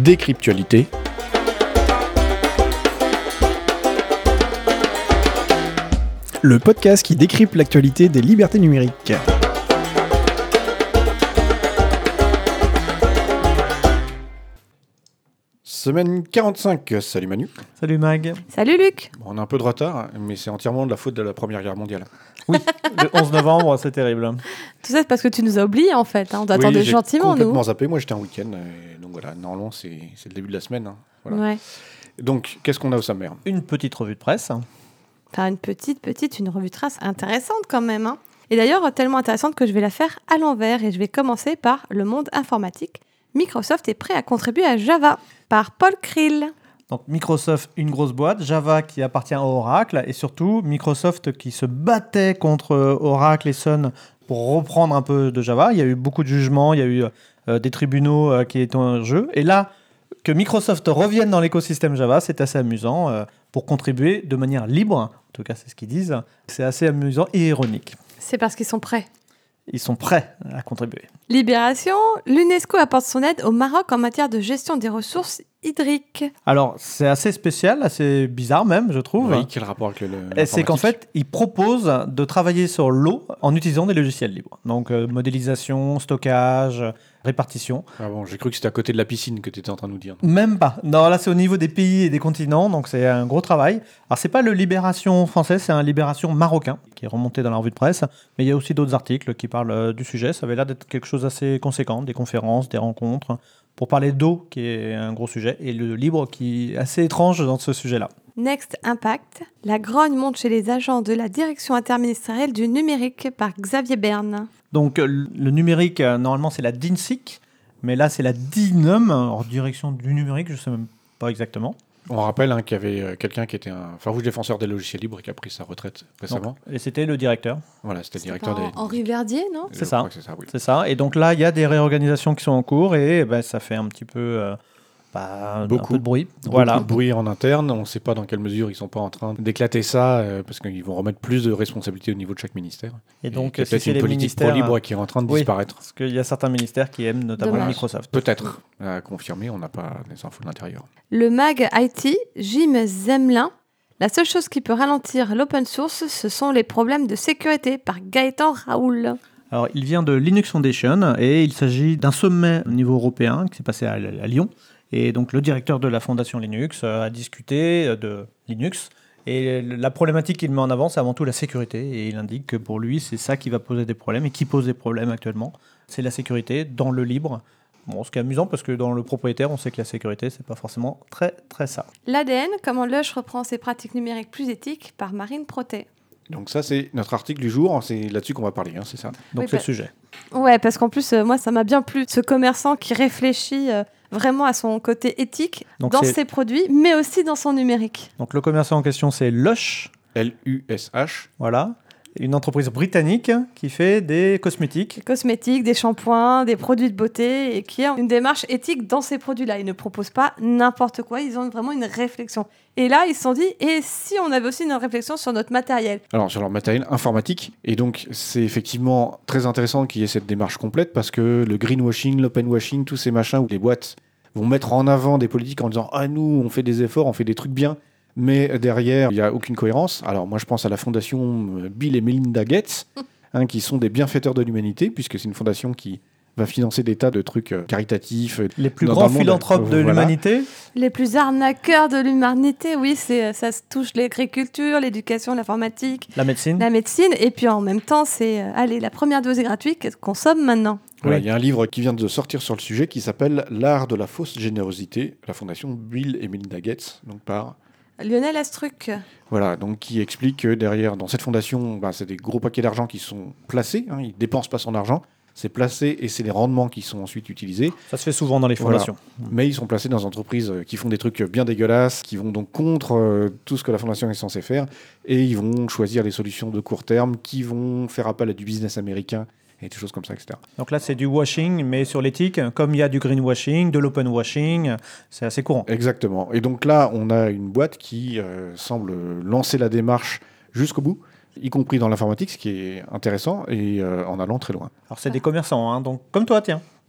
Décryptualité. Le podcast qui décrypte l'actualité des libertés numériques. Semaine 45, salut Manu. Salut Mag. Salut Luc. Bon, on a un peu de retard, mais c'est entièrement de la faute de la Première Guerre mondiale. Oui, le 11 novembre, c'est terrible. Tout ça, c'est parce que tu nous as oubliés, en fait. On t'attendait gentiment, j'ai complètement nous. zappé. Moi, j'étais en week-end. Donc voilà, normalement, c'est le début de la semaine. Voilà. Ouais. Donc, qu'est-ce qu'on a au sommaire ? Une petite revue de presse. Enfin, une revue de trace intéressante quand même. Hein. Et d'ailleurs, tellement intéressante que je vais la faire à l'envers. Et je vais commencer par le monde informatique. Microsoft est prêt à contribuer à Java, par Paul Krill. Donc Microsoft, une grosse boîte, Java qui appartient à Oracle, et surtout Microsoft qui se battait contre Oracle et Sun pour reprendre un peu de Java. Il y a eu beaucoup de jugements, il y a eu des tribunaux qui étaient en jeu. Et là, que Microsoft revienne dans l'écosystème Java, c'est assez amusant pour contribuer de manière libre. En tout cas, c'est ce qu'ils disent. C'est assez amusant et ironique. C'est parce qu'ils sont prêts. Ils sont prêts à contribuer. Libération, l'UNESCO apporte son aide au Maroc en matière de gestion des ressources hydriques. Alors, c'est assez spécial, assez bizarre même, je trouve. Oui, quel rapport avec Et c'est qu'en fait, ils proposent de travailler sur l'eau en utilisant des logiciels libres. Donc, modélisation, stockage, répartition. Ah bon, j'ai cru que c'était à côté de la piscine que tu étais en train de nous dire. Même pas. Non, là, c'est au niveau des pays et des continents, donc c'est un gros travail. Alors, c'est pas le Libération français, c'est un Libération marocain qui est remonté dans la revue de presse. Mais il y a aussi d'autres articles qui parlent du sujet. Ça avait l'air d'être quelque chose d'assez conséquent, des conférences, des rencontres, pour parler d'eau, qui est un gros sujet, et le libre, qui est assez étrange dans ce sujet-là. Next Impact, la grogne monte chez les agents de la direction interministérielle du numérique par Xavier Berne. Donc le numérique, normalement, c'est la DINSIC, mais là, c'est la DINUM, en direction du numérique, je ne sais même pas exactement. On rappelle qu'il y avait quelqu'un qui était un farouche défenseur des logiciels libres et qui a pris sa retraite récemment. Donc, et c'était le directeur. Voilà, c'était le directeur des... Henri Verdier, non ? C'est ça. C'est ça, oui. C'est ça. Et donc là, il y a des réorganisations qui sont en cours et ça fait un petit peu... Beaucoup un peu de bruit. Beaucoup de bruit en interne. On ne sait pas dans quelle mesure ils ne sont pas en train d'éclater ça parce qu'ils vont remettre plus de responsabilités au niveau de chaque ministère. Et donc, il y a peut-être une politique pro libre qui est en train de disparaître. Parce qu'il y a certains ministères qui aiment notamment Microsoft. Peut-être. À confirmer, on n'a pas les infos de l'intérieur. Le mag IT, Jim Zemelin. La seule chose qui peut ralentir l'open source, ce sont les problèmes de sécurité par Gaëtan Raoul. Alors, il vient de Linux Foundation et il s'agit d'un sommet au niveau européen qui s'est passé à Lyon. Et donc, le directeur de la fondation Linux a discuté de Linux. Et la problématique qu'il met en avant, c'est avant tout la sécurité. Et il indique que pour lui, c'est ça qui va poser des problèmes et qui pose des problèmes actuellement. C'est la sécurité dans le libre. Bon, ce qui est amusant parce que dans le propriétaire, on sait que la sécurité, c'est pas forcément très, très ça. L'ADN, comment Lush reprend ses pratiques numériques plus éthiques par Marine Protet. Donc ça, c'est notre article du jour. C'est là-dessus qu'on va parler, c'est ça. Donc oui, c'est le sujet. Ouais, parce qu'en plus, moi, ça m'a bien plu. Ce commerçant qui réfléchit vraiment à son côté éthique dans ses produits, mais aussi dans son numérique. Donc le commerçant en question, c'est Lush. L-U-S-H. Voilà. Une entreprise britannique qui fait des cosmétiques. Des cosmétiques, des shampoings, des produits de beauté et qui a une démarche éthique dans ces produits-là. Ils ne proposent pas n'importe quoi, ils ont vraiment une réflexion. Et là, ils se sont dit, et si on avait aussi une réflexion sur notre matériel ? Alors, sur leur matériel informatique. Et donc, c'est effectivement très intéressant qu'il y ait cette démarche complète parce que le greenwashing, l'openwashing, tous ces machins où les boîtes vont mettre en avant des politiques en disant « Ah, nous, on fait des efforts, on fait des trucs bien ». Mais derrière, il n'y a aucune cohérence. Alors moi, je pense à la fondation Bill et Melinda Gates, qui sont des bienfaiteurs de l'humanité, puisque c'est une fondation qui va financer des tas de trucs caritatifs. Les plus grands philanthropes de l'humanité. Les plus arnaqueurs de l'humanité, oui, ça se touche l'agriculture, l'éducation, l'informatique. La médecine. Et puis en même temps, c'est, allez, la première dose est gratuite, consomme maintenant. Voilà, il y a un livre qui vient de sortir sur le sujet qui s'appelle « L'art de la fausse générosité », la fondation Bill et Melinda Gates, donc par... Lionel Astruc. Voilà, donc qui explique que derrière, dans cette fondation, c'est des gros paquets d'argent qui sont placés, ils ne dépensent pas son argent, c'est placé et c'est les rendements qui sont ensuite utilisés. Ça se fait souvent dans les fondations. Voilà. Mais ils sont placés dans des entreprises qui font des trucs bien dégueulasses, qui vont donc contre tout ce que la fondation est censée faire, et ils vont choisir des solutions de court terme qui vont faire appel à du business américain et des choses comme ça, etc. Donc là, c'est du washing, mais sur l'éthique, comme il y a du greenwashing, de l'open washing, c'est assez courant. Exactement. Et donc là, on a une boîte qui semble lancer la démarche jusqu'au bout, y compris dans l'informatique, ce qui est intéressant, et en allant très loin. Alors, c'est des commerçants, donc comme toi, tiens.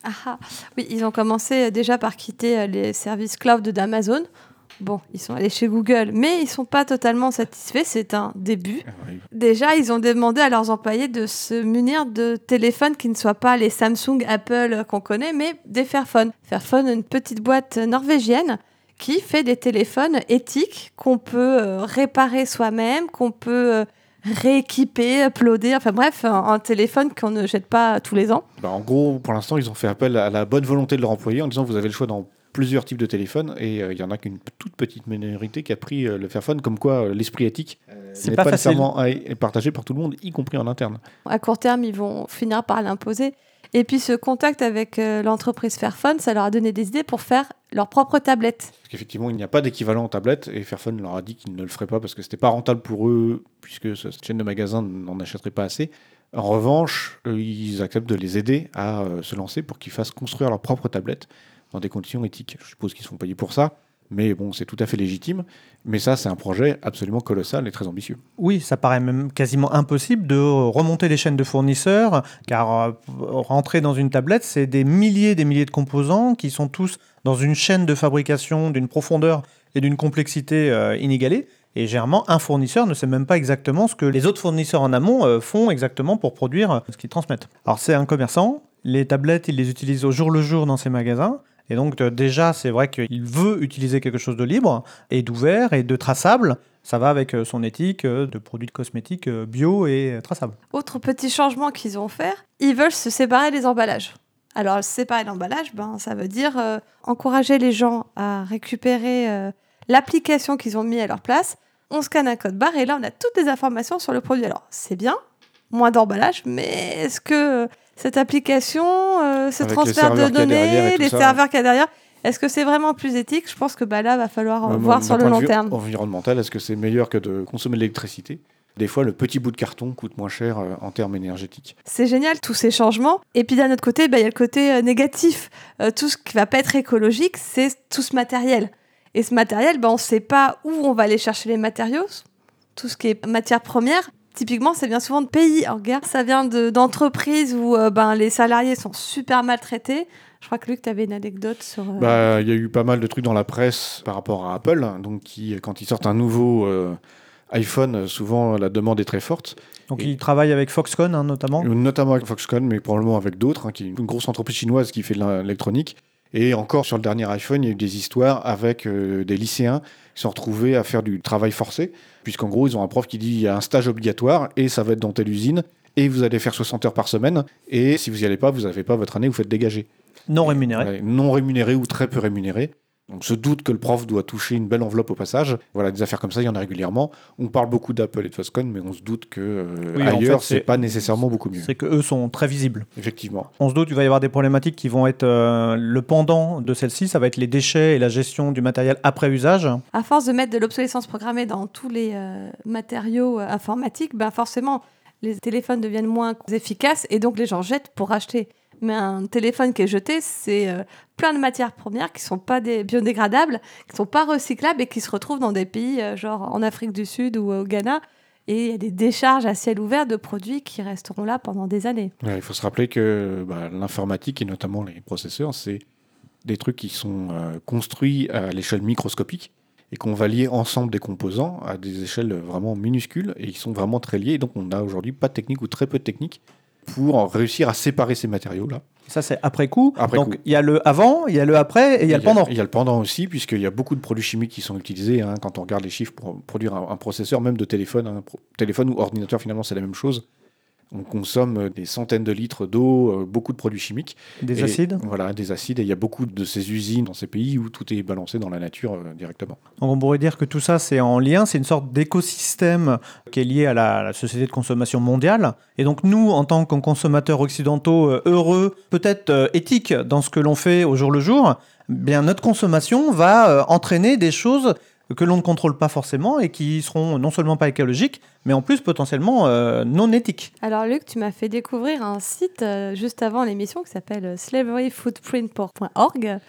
Oui, ils ont commencé déjà par quitter les services cloud d'Amazon. Bon, ils sont allés chez Google, mais ils ne sont pas totalement satisfaits, c'est un début. Oui. Déjà, ils ont demandé à leurs employés de se munir de téléphones qui ne soient pas les Samsung, Apple qu'on connaît, mais des Fairphone. Fairphone, une petite boîte norvégienne qui fait des téléphones éthiques qu'on peut réparer soi-même, qu'on peut rééquiper, uploader, enfin bref, un téléphone qu'on ne jette pas tous les ans. En gros, pour l'instant, ils ont fait appel à la bonne volonté de leur employé en disant vous avez le choix dans plusieurs types de téléphones et il y en a qu'une toute petite minorité qui a pris le Fairphone, comme quoi l'esprit éthique C'est n'est pas pas facile. nécessairement partagé par tout le monde, y compris en interne. À court terme, ils vont finir par l'imposer. Et puis ce contact avec l'entreprise Fairphone, ça leur a donné des idées pour faire leur propre tablette. Parce qu'effectivement, il n'y a pas d'équivalent en tablette et Fairphone leur a dit qu'ils ne le feraient pas parce que c'était pas rentable pour eux, puisque cette chaîne de magasins n'en achèterait pas assez. En revanche, ils acceptent de les aider à se lancer pour qu'ils fassent construire leur propre tablette dans des conditions éthiques. Je suppose qu'ils sont payés pour ça, mais bon, c'est tout à fait légitime. Mais ça, c'est un projet absolument colossal et très ambitieux. Oui, ça paraît même quasiment impossible de remonter les chaînes de fournisseurs, car rentrer dans une tablette, c'est des milliers de composants qui sont tous dans une chaîne de fabrication d'une profondeur et d'une complexité inégalée. Et généralement, un fournisseur ne sait même pas exactement ce que les autres fournisseurs en amont font exactement pour produire ce qu'ils transmettent. Alors c'est un commerçant, les tablettes, il les utilise au jour le jour dans ses magasins. Et donc déjà, c'est vrai qu'il veut utiliser quelque chose de libre et d'ouvert et de traçable. Ça va avec son éthique de produits de cosmétiques bio et traçables. Autre petit changement qu'ils ont fait, ils veulent se séparer des emballages. Alors, se séparer l'emballage, ça veut dire encourager les gens à récupérer l'application qu'ils ont mis à leur place. On scanne un code barre et là, on a toutes les informations sur le produit. Alors, c'est bien, moins d'emballage, mais est-ce que cette application, ce Avec transfert de données, les ça, serveurs qu'il y a derrière, est-ce que c'est vraiment plus éthique ? Je pense que là, va falloir voir sur le long terme. Environnemental, est-ce que c'est meilleur que de consommer de l'électricité ? Des fois, le petit bout de carton coûte moins cher en termes énergétiques. C'est génial, tous ces changements. Et puis d'un autre côté, il y a le côté négatif. Tout ce qui ne va pas être écologique, c'est tout ce matériel. Et ce matériel, on ne sait pas où on va aller chercher les matériaux. Tout ce qui est matière première, typiquement, ça vient souvent de pays en guerre. Ça vient d'entreprises où les salariés sont super maltraités. Je crois que Luc, tu avais une anecdote sur... Il y a eu pas mal de trucs dans la presse par rapport à Apple, donc quand ils sortent un nouveau iPhone, souvent la demande est très forte. Donc ils travaillent avec Foxconn notamment. Notamment avec Foxconn, mais probablement avec d'autres, qui est une grosse entreprise chinoise qui fait de l'électronique. Et encore sur le dernier iPhone, il y a eu des histoires avec des lycéens qui sont retrouvés à faire du travail forcé, puisqu'en gros, ils ont un prof qui dit il y a un stage obligatoire et ça va être dans telle usine et vous allez faire 60 heures par semaine et si vous n'y allez pas, vous n'avez pas votre année, vous faites dégager. Non rémunéré. Ouais, non rémunéré ou très peu rémunéré. On se doute que le prof doit toucher une belle enveloppe au passage. Voilà, des affaires comme ça, il y en a régulièrement. On parle beaucoup d'Apple et de Foxconn, mais on se doute que ailleurs, c'est pas nécessairement beaucoup mieux. C'est qu'eux sont très visibles. Effectivement. On se doute qu'il va y avoir des problématiques qui vont être le pendant de celle-ci. Ça va être les déchets et la gestion du matériel après usage. À force de mettre de l'obsolescence programmée dans tous les matériaux informatiques, forcément, les téléphones deviennent moins efficaces et donc les gens jettent pour acheter. Mais un téléphone qui est jeté, c'est plein de matières premières qui ne sont pas biodégradables, qui ne sont pas recyclables et qui se retrouvent dans des pays genre en Afrique du Sud ou au Ghana. Et il y a des décharges à ciel ouvert de produits qui resteront là pendant des années. Ouais, il faut se rappeler que l'informatique et notamment les processeurs, c'est des trucs qui sont construits à l'échelle microscopique et qu'on va lier ensemble des composants à des échelles vraiment minuscules et qui sont vraiment très liés. Et donc on n'a aujourd'hui pas de technique ou très peu de technique pour réussir à séparer ces matériaux-là. Ça, c'est après coup. Donc, il y a le avant, il y a le après et il y a le pendant. Il y a le pendant aussi, puisqu'il y a beaucoup de produits chimiques qui sont utilisés. Quand on regarde les chiffres pour produire un processeur, même de téléphone, téléphone ou ordinateur, finalement, c'est la même chose. On consomme des centaines de litres d'eau, beaucoup de produits chimiques. Des acides. Voilà, des acides. Et il y a beaucoup de ces usines dans ces pays où tout est balancé dans la nature directement. Donc on pourrait dire que tout ça, c'est en lien. C'est une sorte d'écosystème qui est lié à la société de consommation mondiale. Et donc nous, en tant que consommateurs occidentaux heureux, peut-être éthiques dans ce que l'on fait au jour le jour, bien notre consommation va entraîner des choses que l'on ne contrôle pas forcément et qui seront non seulement pas écologiques, mais en plus potentiellement non éthiques. Alors Luc, tu m'as fait découvrir un site juste avant l'émission qui s'appelle slaveryfootprint.org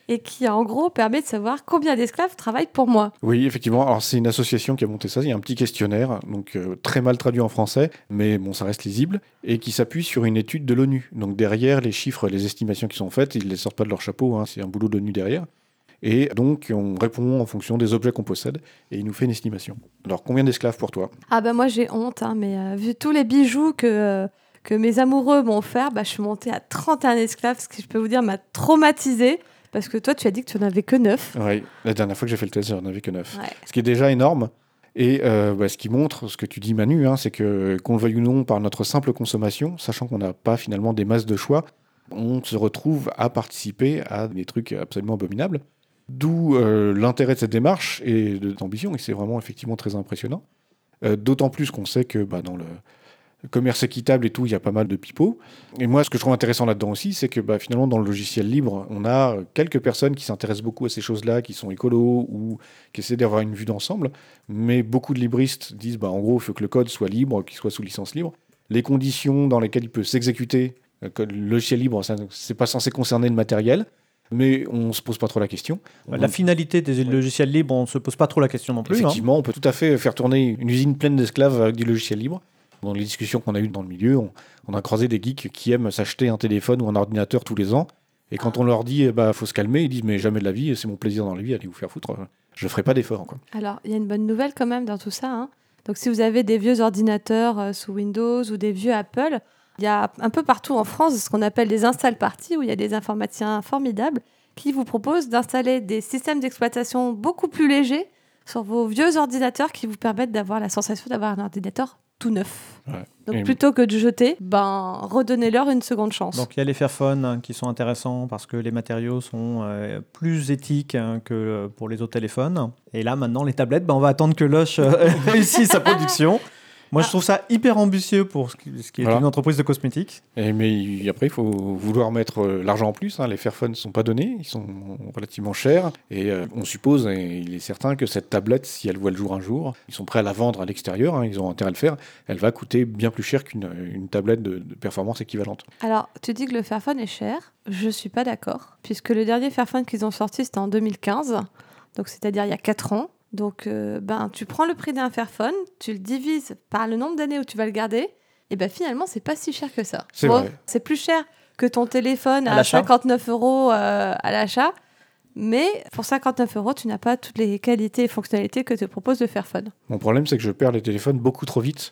et qui en gros permet de savoir combien d'esclaves travaillent pour moi. Oui, effectivement. Alors, c'est une association qui a monté ça. Il y a un petit questionnaire, donc très mal traduit en français, mais bon, ça reste lisible, et qui s'appuie sur une étude de l'ONU. Donc, derrière, les chiffres, les estimations qui sont faites, ils ne les sortent pas de leur chapeau, hein, c'est un boulot de l'ONU derrière. Et donc, on répond en fonction des objets qu'on possède, et il nous fait une estimation. Alors, combien d'esclaves pour toi ? Ah bah moi j'ai honte, hein, mais vu tous les bijoux que mes amoureux m'ont offert, je suis montée à 31 esclaves, ce qui je peux vous dire m'a traumatisée. Parce que toi, tu as dit que tu n'en avais que 9. Oui, la dernière fois que j'ai fait le test, j'en avais que 9. Ouais. Ce qui est déjà énorme. Et ce qui montre ce que tu dis, Manu, hein, c'est que, qu'on le veuille ou non, par notre simple consommation, sachant qu'on n'a pas finalement des masses de choix, on se retrouve à participer à des trucs absolument abominables. D'où l'intérêt de cette démarche et de l'ambition, et c'est vraiment effectivement très impressionnant. D'autant plus qu'on sait que dans le commerce équitable et tout, il y a pas mal de pipeaux. Et moi, ce que je trouve intéressant là-dedans aussi, c'est que finalement, dans le logiciel libre, on a quelques personnes qui s'intéressent beaucoup à ces choses-là, qui sont écolos ou qui essaient d'avoir une vue d'ensemble. Mais beaucoup de libristes disent, en gros, il faut que le code soit libre, qu'il soit sous licence libre. Les conditions dans lesquelles il peut s'exécuter, le logiciel libre, c'est pas censé concerner le matériel. Mais on ne se pose pas trop la question. La finalité des logiciels libres, on ne se pose pas trop la question non plus. Effectivement, on peut tout à fait faire tourner une usine pleine d'esclaves avec du logiciel libre. Dans les discussions qu'on a eues dans le milieu, on a croisé des geeks qui aiment s'acheter un téléphone ou un ordinateur tous les ans. Et quand on leur dit faut se calmer, ils disent mais jamais de la vie, c'est mon plaisir dans la vie, allez vous faire foutre, je ne ferai pas d'effort. Alors, il y a une bonne nouvelle quand même dans tout ça. Hein. Donc, si vous avez des vieux ordinateurs sous Windows ou des vieux Apple, il y a un peu partout en France ce qu'on appelle des install parties, où il y a des informaticiens formidables qui vous proposent d'installer des systèmes d'exploitation beaucoup plus légers sur vos vieux ordinateurs qui vous permettent d'avoir la sensation d'avoir un ordinateur tout neuf. Ouais. Donc plutôt que de jeter, redonnez-leur une seconde chance. Donc il y a les Fairphone qui sont intéressants parce que les matériaux sont plus éthiques que pour les autres téléphones. Et là maintenant les tablettes, on va attendre que Lush réussisse sa production. Moi, je trouve ça hyper ambitieux pour ce qui est une entreprise de cosmétiques. Mais après, il faut vouloir mettre l'argent en plus. Hein. Les Fairphone ne sont pas donnés, ils sont relativement chers. Et on suppose, et il est certain, que cette tablette, si elle voit le jour un jour, ils sont prêts à la vendre à l'extérieur, hein, ils ont intérêt à le faire, elle va coûter bien plus cher qu'une tablette de performance équivalente. Alors, tu dis que le Fairphone est cher. Je ne suis pas d'accord, puisque le dernier Fairphone qu'ils ont sorti, c'était en 2015, donc c'est-à-dire il y a 4 ans. Donc, tu prends le prix d'un Fairphone, tu le divises par le nombre d'années où tu vas le garder, et finalement, c'est pas si cher que ça. C'est vrai. C'est plus cher que ton téléphone à 59 € à l'achat, mais pour 59 €, tu n'as pas toutes les qualités et fonctionnalités que te propose le Fairphone. Mon problème, c'est que je perds les téléphones beaucoup trop vite.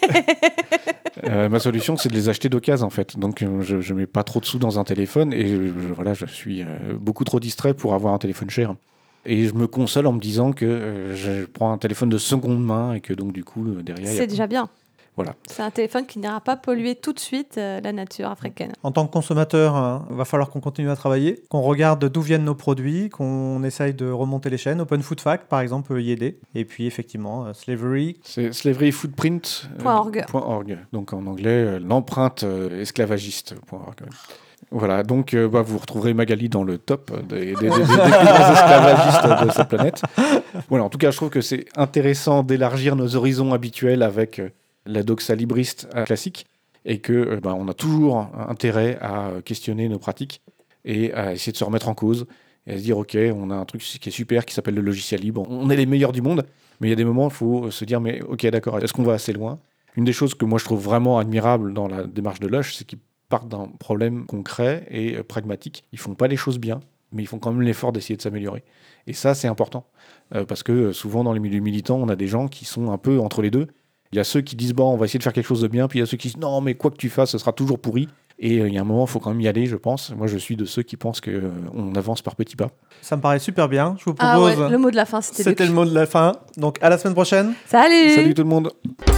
Ma solution, c'est de les acheter d'occasion, en fait. Donc, je mets pas trop de sous dans un téléphone, et je suis beaucoup trop distrait pour avoir un téléphone cher. Et je me console en me disant que je prends un téléphone de seconde main et que donc du coup derrière... C'est déjà bien. Voilà. C'est un téléphone qui n'ira pas polluer tout de suite la nature africaine. En tant que consommateur, va falloir qu'on continue à travailler, qu'on regarde d'où viennent nos produits, qu'on essaye de remonter les chaînes. Open Food Fact, par exemple, peut y aider. Et puis effectivement, Slavery. C'est slaveryfootprint.org. Donc en anglais, l'empreinte esclavagiste.org. Voilà, donc vous retrouverez Magali dans le top des plus grands esclavagistes de cette planète. Voilà, en tout cas, je trouve que c'est intéressant d'élargir nos horizons habituels avec la doxa libriste classique et que on a toujours intérêt à questionner nos pratiques et à essayer de se remettre en cause et à se dire ok, on a un truc qui est super qui s'appelle le logiciel libre. On est les meilleurs du monde, mais il y a des moments où il faut se dire mais ok, d'accord, est-ce qu'on va assez loin ? Une des choses que moi je trouve vraiment admirable dans la démarche de Lush, c'est qu'ils partent d'un problème concret et pragmatique. Ils font pas les choses bien, mais ils font quand même l'effort d'essayer de s'améliorer. Et ça, c'est important. Parce que souvent, dans les milieux militants, on a des gens qui sont un peu entre les deux. Il y a ceux qui disent, on va essayer de faire quelque chose de bien, puis il y a ceux qui disent, non, mais quoi que tu fasses, ce sera toujours pourri. Et il y a un moment, il faut quand même y aller, je pense. Moi, je suis de ceux qui pensent qu'on avance par petits pas. Ça me paraît super bien. Je vous propose... le mot de la fin, c'était le mot de la fin. Donc, à la semaine prochaine. Salut Salut tout le monde.